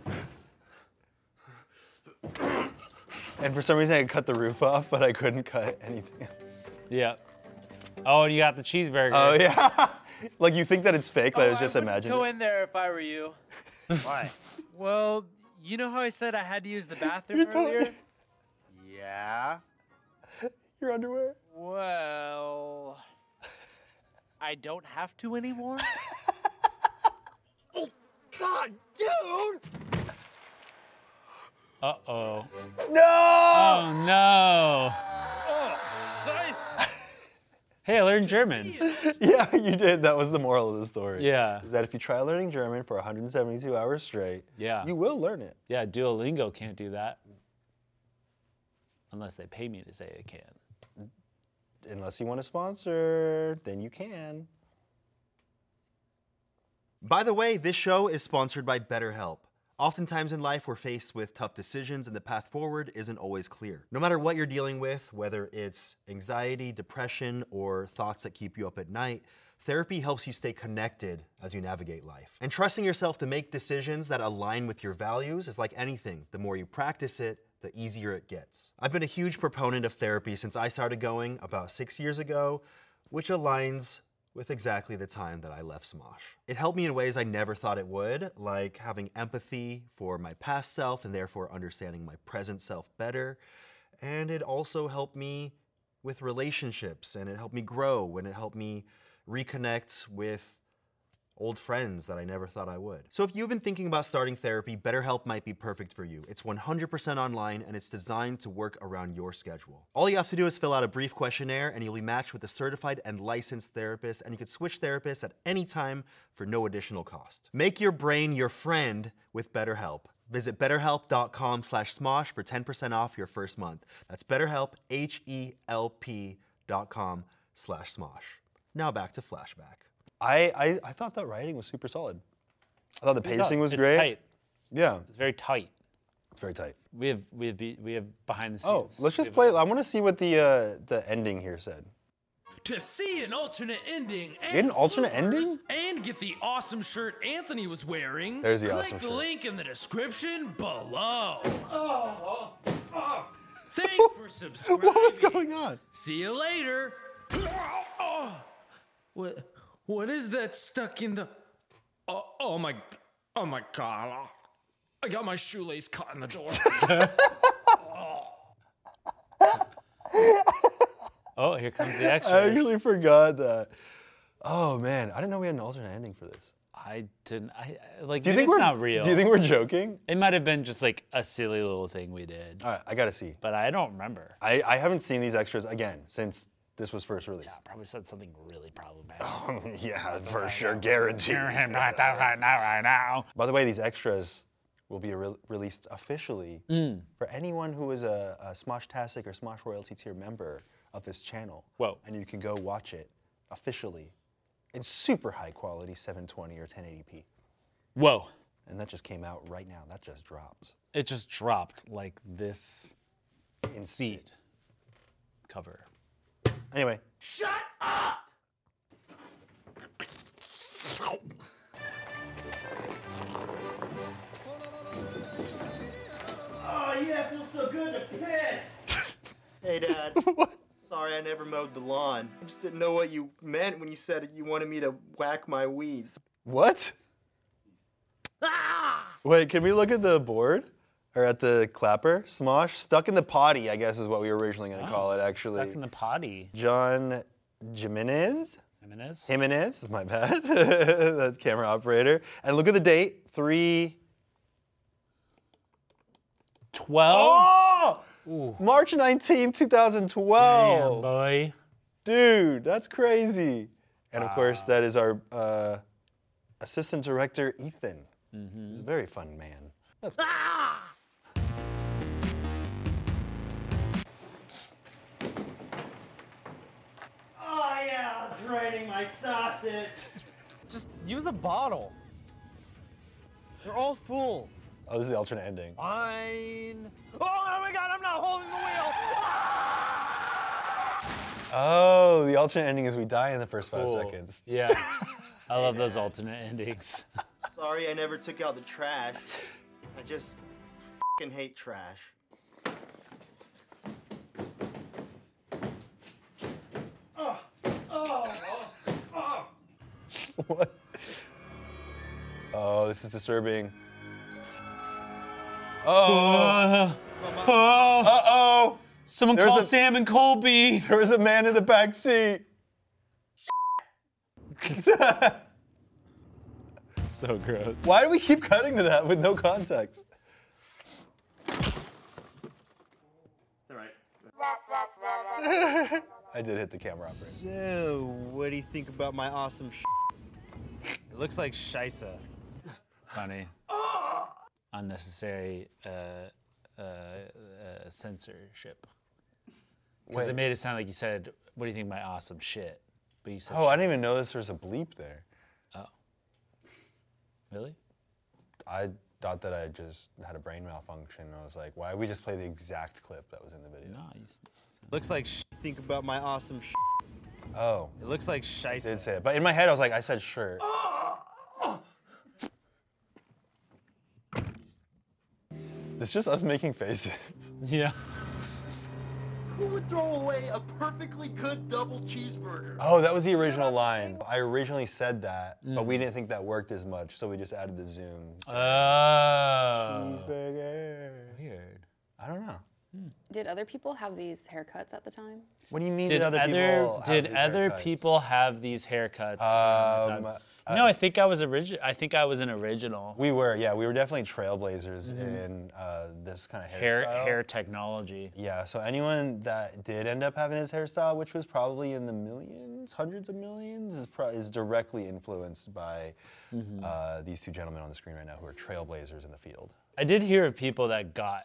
And for some reason I cut the roof off, but I couldn't cut anything. Yeah. Oh, and you got the cheeseburger. Oh yeah. Like you think that it's fake, that it's just imagined. Go in there if I were you. Why? Well, you know how I said I had to use the bathroom earlier? Yeah. Your underwear? Well, I don't have to anymore? Oh, God, dude! Uh-oh. No! Oh, no. Oh, scheiße. Hey, I learned German. Yeah, you did. That was the moral of the story. Yeah. Is that if you try learning German for 172 hours straight, you will learn it. Yeah, Duolingo can't do that. Unless they pay me to say it can. Unless you want to sponsor, then you can. By the way, this show is sponsored by BetterHelp. Oftentimes in life, we're faced with tough decisions and the path forward isn't always clear. No matter what you're dealing with, whether it's anxiety, depression, or thoughts that keep you up at night, therapy helps you stay connected as you navigate life. And trusting yourself to make decisions that align with your values is like anything. The more you practice it, the easier it gets. I've been a huge proponent of therapy since I started going about 6 years ago, which aligns with exactly the time that I left Smosh. It helped me in ways I never thought it would, like having empathy for my past self and therefore understanding my present self better. And it also helped me with relationships, and it helped me grow, and it helped me reconnect with old friends that I never thought I would. So if you've been thinking about starting therapy, BetterHelp might be perfect for you. It's 100% online and it's designed to work around your schedule. All you have to do is fill out a brief questionnaire and you'll be matched with a certified and licensed therapist, and you can switch therapists at any time for no additional cost. Make your brain your friend with BetterHelp. Visit betterhelp.com/smosh for 10% off your first month. That's BetterHelp, HELP.com/smosh. Now back to Flashback. I thought that writing was super solid. I thought the pacing was it's great. Tight. Yeah. It's very tight. It's very tight. We have behind the Oh, scenes. let's just play. I want to see what the ending here said. To see an alternate ending and You had an alternate ending? and get the awesome shirt Anthony was wearing, There's the click awesome the shirt. link in the description below. Thanks for subscribing. What was going on? See you later. What is that stuck in the? Oh my God! I got my shoelace caught in the door. Oh, here comes the extras. I actually forgot that. Oh man, I didn't know we had an alternate ending for this. I didn't. Like. Do you Maybe think it's we're not real? Do you think we're joking? It might have been just like a silly little thing we did. All right, I gotta see. But I don't remember. I haven't seen these extras again since this was first released. Yeah, probably said something really problematic. Yeah, for sure, guaranteed. right now. By the way, these extras will be released officially for anyone who is a Smosh-tastic or Smosh Royalty tier member of this channel. Whoa. And you can go watch it officially in super high quality 720 or 1080p. Whoa. And that just came out right now. That just dropped. It just dropped like this Instant. seat cover. Anyway. Shut up! Oh yeah, it feels so good to piss. Hey Dad. What? Sorry I never mowed the lawn. I just didn't know what you meant when you said you wanted me to whack my weeds. What? Wait, can we look at the board? Or at the clapper? Smosh? Stuck in the potty, I guess is what we were originally going to call it, actually. Stuck in the potty. John Jimenez? Jimenez? Jimenez, is my bad. That camera operator. And look at the date, 3... 12? Oh! Ooh. March 19, 2012. Damn, boy. Dude, that's crazy. And of course, that is our assistant director, Ethan. He's a very fun man. That's Oh yeah, draining my sausage. Just use a bottle. They're all full. Oh, this is the alternate ending. Fine. Oh my God, I'm not holding the wheel. Oh, the alternate ending is we die in the first 5 seconds. Yeah. I love those alternate endings. Sorry I never took out the trash. I just f***ing hate trash. What? Oh, this is disturbing. Uh-oh. Uh-oh. Someone call Sam and Colby. There was a man in the back seat. So gross. Why do we keep cutting to that with no context? All right. I did hit the camera operator. So, what do you think about my awesome It looks like Scheisse. Funny. Unnecessary censorship. Because it made it sound like you said, what do you think of my awesome shit? But you said I didn't even notice there's a bleep there. Oh. Really? I thought that I just had a brain malfunction. I was like, why did we just play the exact clip that was in the video? No, looks like think about my awesome Oh. It looks like Scheisse. I did say it. But in my head, I was like, I said shirt. It's just us making faces. Yeah. Who would throw away a perfectly good double cheeseburger? Oh, that was the original line. I originally said that, but we didn't think that worked as much, so we just added the zoom. So cheeseburger. Weird. I don't know. Did other people have these haircuts at the time? What do you mean Did other people have these haircuts? No, I think I was an original. We were definitely trailblazers in this kind of hairstyle. Hair technology. Yeah, so anyone that did end up having this hairstyle, which was probably in the millions, hundreds of millions, is directly influenced by these two gentlemen on the screen right now who are trailblazers in the field. I did hear of people that got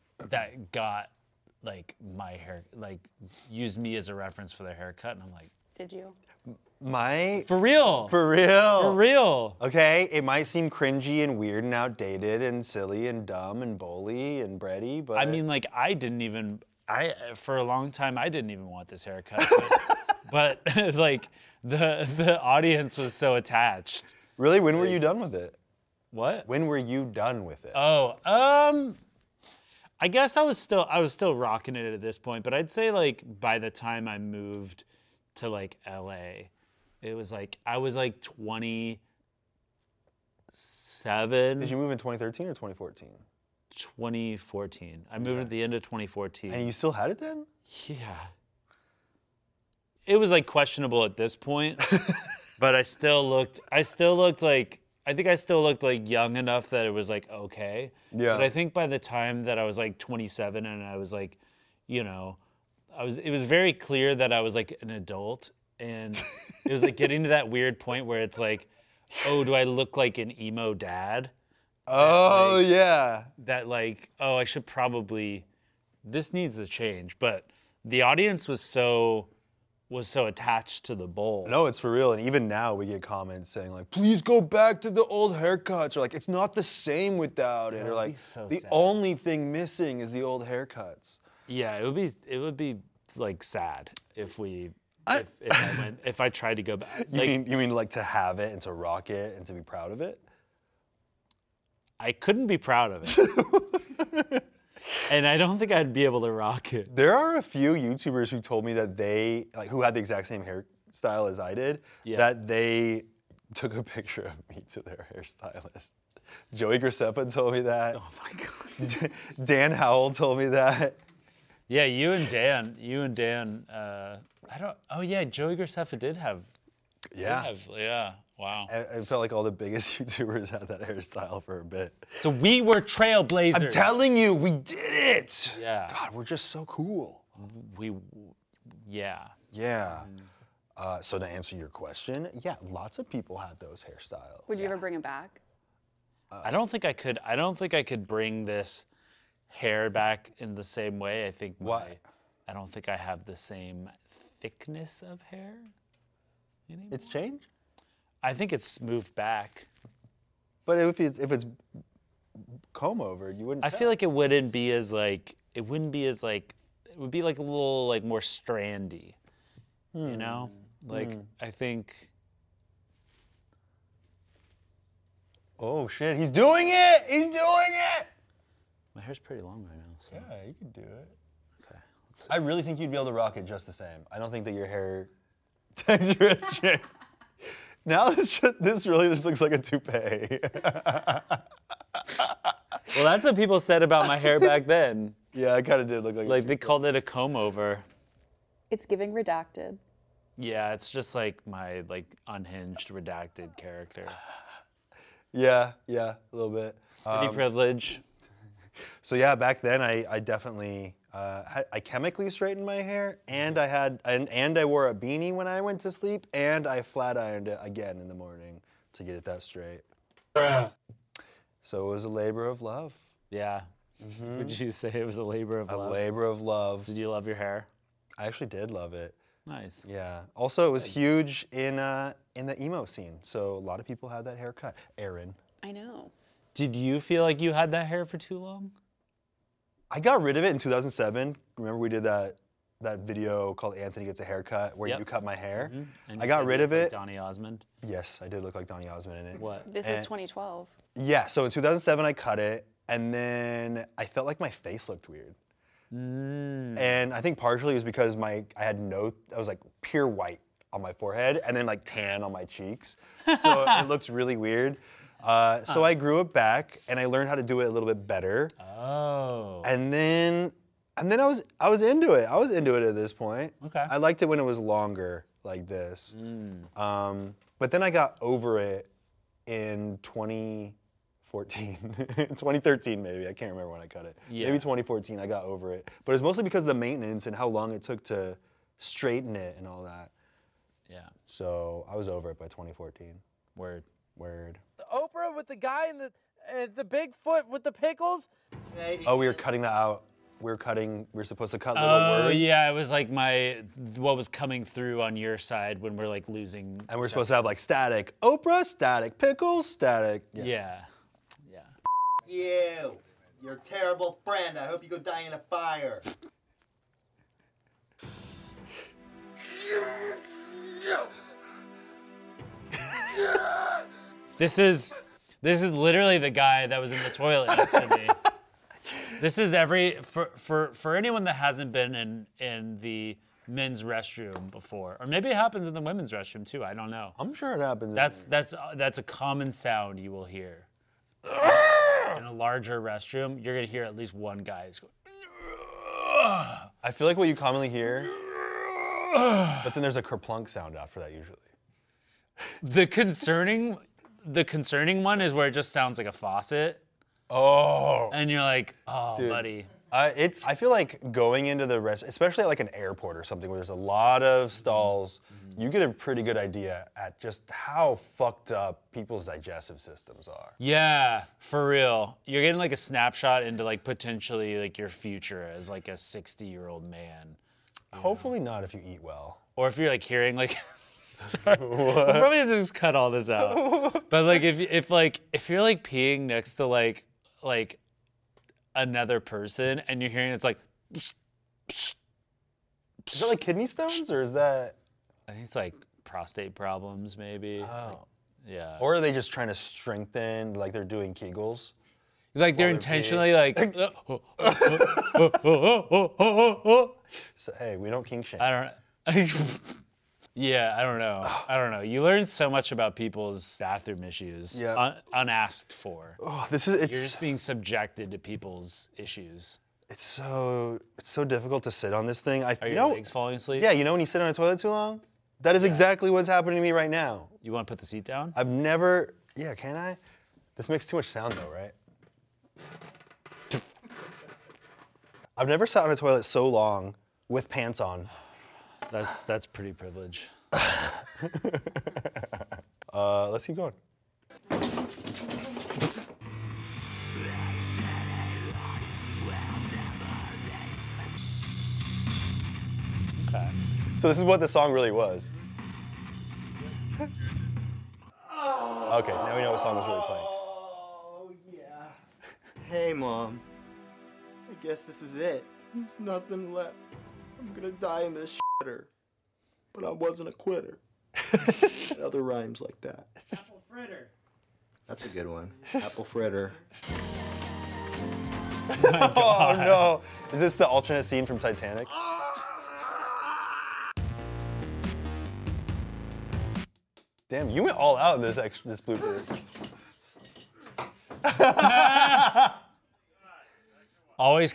like my hair, like used me as a reference for their haircut, and I'm like, did you? For real. For real. For real. Okay, it might seem cringy and weird and outdated and silly and dumb and bully and bready, but I mean, like, for a long time, I didn't even want this haircut, but like, the audience was so attached. Really? When were you done with it? What? When were you done with it? Oh, I guess I was still rocking it at this point, but I'd say like by the time I moved to like LA, it was like I was like 27. Did you move in 2013 or 2014? 2014. I moved at the end of 2014. And you still had it then? Yeah. It was like questionable at this point, but I think I still looked like young enough that it was like okay. Yeah. But I think by the time that I was like 27 and I was like, it was very clear that I was like an adult, and it was like getting to that weird point where it's like, oh, do I look like an emo dad? Oh, yeah. That like, oh, I should probably, this needs to change. But the audience was so attached to the bowl. No, it's for real. And even now we get comments saying like, please go back to the old haircuts. Or like, it's not the same without it. Or like, the only thing missing is the old haircuts. Yeah, it would be like sad if I tried to go back. You mean like to have it and to rock it and to be proud of it? I couldn't be proud of it. And I don't think I'd be able to rock it. There are a few YouTubers who told me that who had the exact same hairstyle as I did, that they took a picture of me to their hairstylist. Joey Graceffa told me that. Oh my God. Dan Howell told me that. Yeah, you and Dan, Joey Graceffa did have. Yeah. Wow. I felt like all the biggest YouTubers had that hairstyle for a bit. So we were trailblazers. I'm telling you, we did it. Yeah. God, we're just so cool. Yeah. Yeah. So to answer your question, yeah, lots of people had those hairstyles. Would you ever bring it back? I don't think I could. I don't think I could bring this hair back in the same way. I think I don't think I have the same thickness of hair anymore. It's changed? I think it's moved back. But if it's comb over, you wouldn't. I feel like it would be like a little like more strandy. You know? Like I think. Oh shit, he's doing it! He's doing it! My hair's pretty long right now. So. Yeah, you could do it. Okay. I really think you'd be able to rock it just the same. I don't think that your hair texture has changed. Now this really just looks like a toupee. Well, that's what people said about my hair back then. Yeah, it kind of did look like they called it a comb over. It's giving redacted. Yeah, it's just like my unhinged, redacted character. Yeah, a little bit. Pretty privilege. So yeah, back then I definitely I chemically straightened my hair, and I wore a beanie when I went to sleep, and I flat ironed it again in the morning to get it that straight. So it was a labor of love. Yeah. Would you say it was a labor of love? A labor of love. Did you love your hair? I actually did love it. Nice. Yeah. Also, it was huge in the emo scene. So a lot of people had that haircut. Aaron. I know. Did you feel like you had that hair for too long? I got rid of it in 2007. Remember we did that video called Anthony Gets a Haircut where you cut my hair? And I got rid of it. Like Donny Osmond? Yes, I did look like Donny Osmond in it. What? This is 2012. Yeah, so in 2007 I cut it, and then I felt like my face looked weird. And I think partially it was because I was like pure white on my forehead and then like tan on my cheeks. So it looked really weird. So I grew it back and I learned how to do it a little bit better. Oh. And then I was into it. I was into it at this point. Okay. I liked it when it was longer like this. But then I got over it in 2013 maybe. I can't remember when I cut it. Yeah. Maybe 2014 I got over it. But it's mostly because of the maintenance and how long it took to straighten it and all that. Yeah. So I was over it by 2014. Word. Oprah with the guy in the Bigfoot with the pickles. Oh, we were cutting that out. We were supposed to cut little words. Oh, yeah, it was like what was coming through on your side when we're like losing. And we're supposed to have like static Oprah, static pickles, static. Yeah. You. You're a terrible friend. I hope you go die in a fire. This is literally the guy that was in the toilet next to me. This is for anyone that hasn't been in the men's restroom before, or maybe it happens in the women's restroom too. I don't know. I'm sure it happens. That's a common sound you will hear. In a larger restroom, you're gonna hear at least one guy going. I feel like what you commonly hear, but then there's a kerplunk sound after that usually. The concerning one is where it just sounds like a faucet. Oh. And you're like, oh, Dude, buddy. I feel like going into the especially at like an airport or something where there's a lot of stalls, you get a pretty good idea at just how fucked up people's digestive systems are. Yeah, for real. You're getting like a snapshot into like potentially like your future as like a 60-year-old man. Hopefully not if you eat well. Or if you're like hearing like sorry, we'll probably just cut all this out. But like if you're like peeing next to like another person and you're hearing it's like is that like kidney stones or is that I think it's like prostate problems maybe. Oh. Yeah. Or are they just trying to strengthen like they're doing Kegels? Like they're intentionally like So, hey, we don't kink shame. I don't Yeah, I don't know. You learn so much about people's bathroom issues unasked for. Oh, You're just being subjected to people's issues. It's so difficult to sit on this thing. Are your legs falling asleep? Yeah, you know when you sit on a toilet too long? That is exactly what's happening to me right now. You want to put the seat down? Yeah, can I? This makes too much sound though, right? I've never sat on a toilet so long with pants on. That's pretty privilege. Let's keep going. Okay. So this is what the song really was. Okay, now we know what song was really playing. Oh, yeah. Hey, Mom. I guess this is it. There's nothing left. I'm gonna die in this shitter. But I wasn't a quitter. Other rhymes like that. Apple fritter. That's a good one. Apple fritter. Oh no! Is this the alternate scene from Titanic? Damn, you went all out in this blooper. Always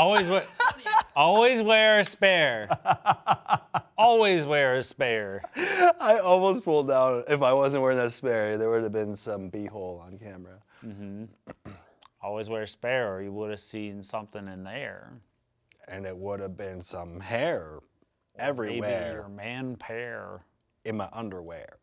wear a spare. Always wear a spare. I almost pulled down. If I wasn't wearing that spare, there would have been some b-hole on camera. Mm-hmm. Always wear a spare, or you would have seen something in there. And it would have been some hair everywhere. Maybe your man pair. In my underwear.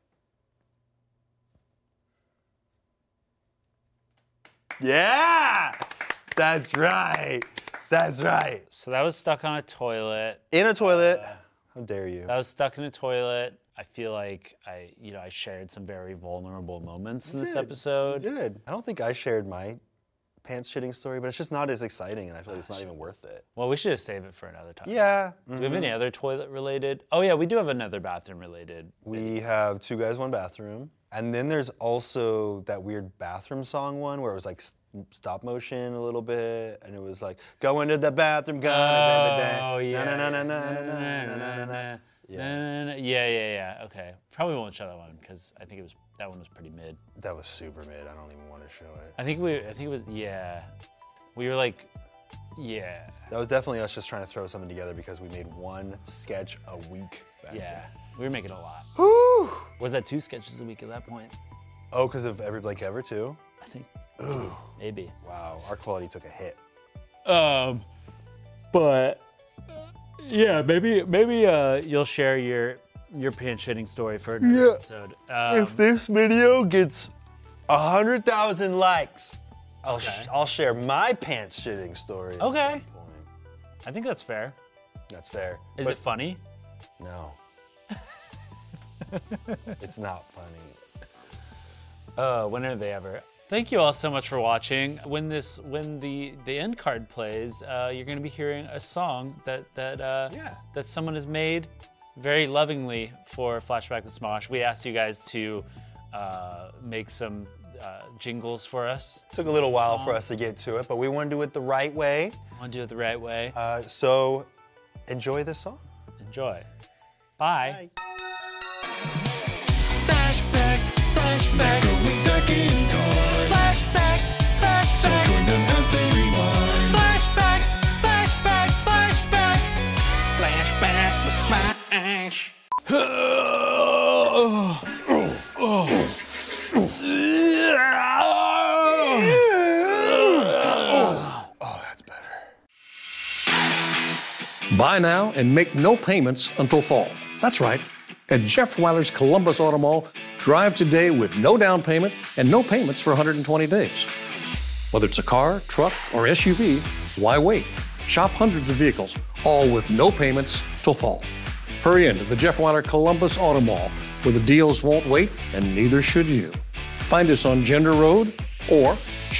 Yeah! That's right. That's right. So that was stuck on a toilet. In a toilet. How dare you? That was stuck in a toilet. I feel like I shared some very vulnerable moments in this episode. You did. I don't think I shared my pants shitting story, but it's just not as exciting, and I feel like it's not even worth it. Well, we should have saved it for another time. Yeah. Do we have any other toilet related? Oh yeah, we do have another bathroom related. We have 2 guys, 1 bathroom. And then there's also that weird bathroom song one where it was like stop motion a little bit, and it was like, go into the bathroom, Oh, yeah. Yeah. Okay. Probably won't show that one because I think that one was pretty mid. That was super mid. I don't even want to show it. I think it was, yeah. We were like, yeah. That was definitely us just trying to throw something together because we made 1 sketch a week back then. We were making a lot. Whew. Was that 2 sketches a week at that point? Oh, because of Every Blake Ever too? I think. Ooh. Maybe. Wow, our quality took a hit. But yeah, maybe you'll share your pants shitting story for another episode. If this video gets 100,000 likes, I'll share my pants shitting story. At some point. I think that's fair. That's fair. Is it funny? No. It's not funny. When are they ever? Thank you all so much for watching. When the end card plays, you're going to be hearing a song that someone has made very lovingly for Flashback with Smosh. We asked you guys to make some jingles for us. It took a little while for us to get to it, but we want to do it the right way. So enjoy this song. Enjoy. Bye. Flashback, going back in time. Flashback, so join them as they rewind. Flashback, flashback with Smash. Oh, that's better. Buy now and make no payments until fall. That's right. At Jeff Weiler's Columbus Auto Mall, drive today with no down payment and no payments for 120 days. Whether it's a car, truck, or SUV, why wait? Shop hundreds of vehicles, all with no payments till fall. Hurry into the Jeff Weiler Columbus Auto Mall, where the deals won't wait and neither should you. Find us on Gender Road or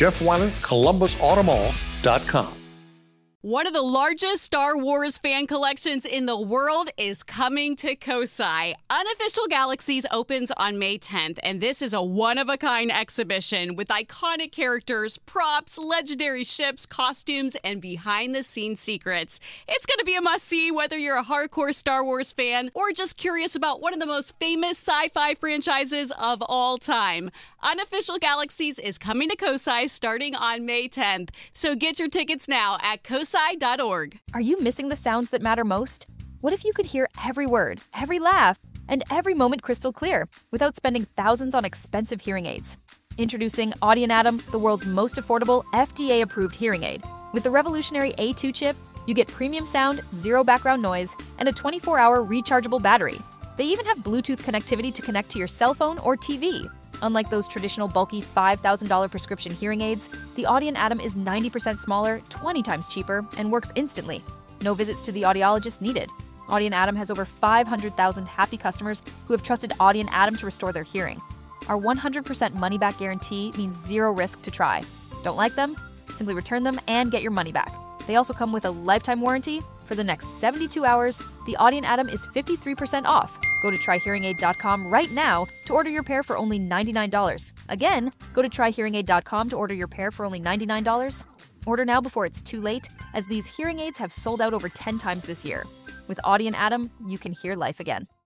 JeffWeilerColumbusAutomall.com. One of the largest Star Wars fan collections in the world is coming to Kosai. Unofficial Galaxies opens on May 10th, and this is a one-of-a-kind exhibition with iconic characters, props, legendary ships, costumes, and behind-the-scenes secrets. It's going to be a must-see whether you're a hardcore Star Wars fan or just curious about one of the most famous sci-fi franchises of all time. Unofficial Galaxies is coming to Kosai starting on May 10th, so get your tickets now at kosai.org. Are you missing the sounds that matter most? What if you could hear every word, every laugh, and every moment crystal clear without spending thousands on expensive hearing aids? Introducing Audient Atom, the world's most affordable FDA-approved hearing aid. With the revolutionary A2 chip, you get premium sound, zero background noise, and a 24-hour rechargeable battery. They even have Bluetooth connectivity to connect to your cell phone or TV. Unlike those traditional bulky $5,000 prescription hearing aids, the Audient Atom is 90% smaller, 20 times cheaper, and works instantly. No visits to the audiologist needed. Audient Atom has over 500,000 happy customers who have trusted Audient Atom to restore their hearing. Our 100% money-back guarantee means zero risk to try. Don't like them? Simply return them and get your money back. They also come with a lifetime warranty. For the next 72 hours, the Audient Atom is 53% off. Go to tryhearingaid.com right now to order your pair for only $99. Again, go to tryhearingaid.com to order your pair for only $99. Order now before it's too late, as these hearing aids have sold out over 10 times this year. With Audient Atom, you can hear life again.